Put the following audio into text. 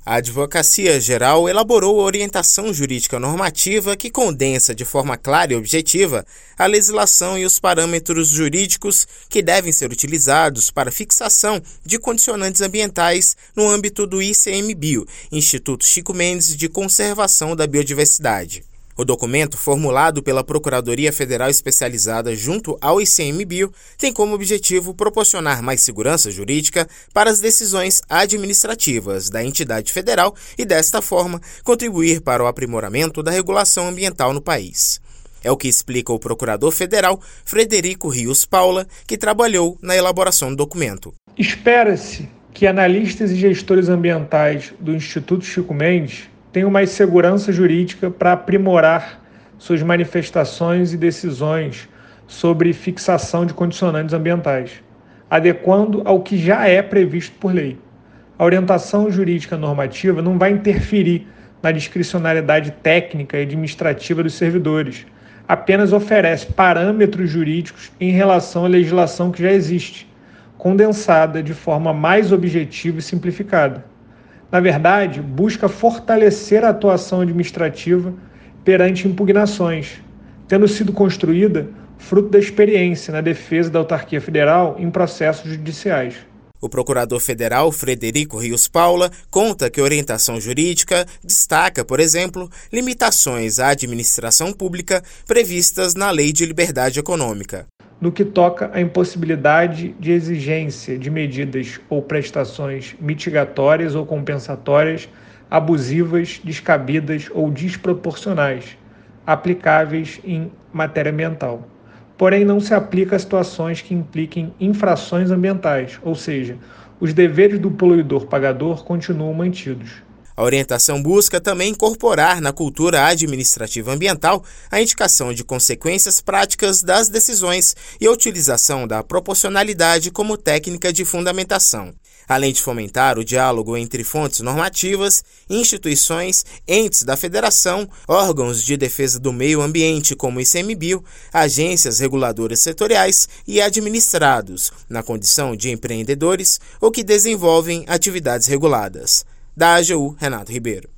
A Advocacia Geral elaborou a orientação jurídica normativa que condensa de forma clara e objetiva a legislação e os parâmetros jurídicos que devem ser utilizados para fixação de condicionantes ambientais no âmbito do ICMBio, Instituto Chico Mendes de Conservação da Biodiversidade. O documento, formulado pela Procuradoria Federal Especializada junto ao ICMBio, tem como objetivo proporcionar mais segurança jurídica para as decisões administrativas da entidade federal e, desta forma, contribuir para o aprimoramento da regulação ambiental no país. É o que explica o procurador federal Frederico Rios Paula, que trabalhou na elaboração do documento. Espera-se que analistas e gestores ambientais do Instituto Chico Mendes tenham mais segurança jurídica para aprimorar suas manifestações e decisões sobre fixação de condicionantes ambientais, adequando ao que já é previsto por lei. A orientação jurídica normativa não vai interferir na discricionariedade técnica e administrativa dos servidores, apenas oferece parâmetros jurídicos em relação à legislação que já existe, condensada de forma mais objetiva e simplificada. Na verdade, busca fortalecer a atuação administrativa perante impugnações, tendo sido construída fruto da experiência na defesa da autarquia federal em processos judiciais. O procurador federal Frederico Rios Paula conta que a orientação jurídica destaca, por exemplo, limitações à administração pública previstas na Lei de Liberdade Econômica. No que toca à impossibilidade de exigência de medidas ou prestações mitigatórias ou compensatórias abusivas, descabidas ou desproporcionais, aplicáveis em matéria ambiental. Porém, não se aplica a situações que impliquem infrações ambientais, ou seja, os deveres do poluidor-pagador continuam mantidos. A orientação busca também incorporar na cultura administrativa ambiental a indicação de consequências práticas das decisões e a utilização da proporcionalidade como técnica de fundamentação, além de fomentar o diálogo entre fontes normativas, instituições, entes da federação, órgãos de defesa do meio ambiente como o ICMBio, agências reguladoras setoriais e administrados, na condição de empreendedores ou que desenvolvem atividades reguladas. Da AGU, Renato Ribeiro.